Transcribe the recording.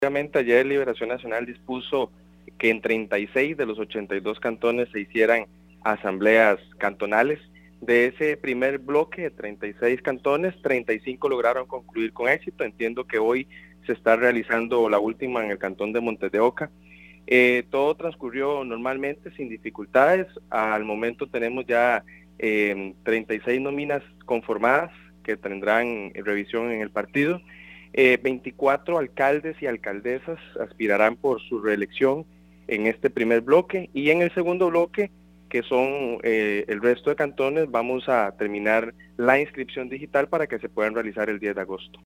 Efectivamente, ayer Liberación Nacional dispuso que en 36 de los 82 cantones se hicieran asambleas cantonales. De ese primer bloque de 36 cantones, 35 lograron concluir con éxito. Entiendo que hoy se está realizando la última en el cantón de Montes de Oca. Todo transcurrió normalmente, sin dificultades. Al momento tenemos ya 36 nóminas conformadas que tendrán revisión en el partido. 24 alcaldes y alcaldesas aspirarán por su reelección en este primer bloque, y en el segundo bloque, que son el resto de cantones, vamos a terminar la inscripción digital para que se puedan realizar el 10 de agosto.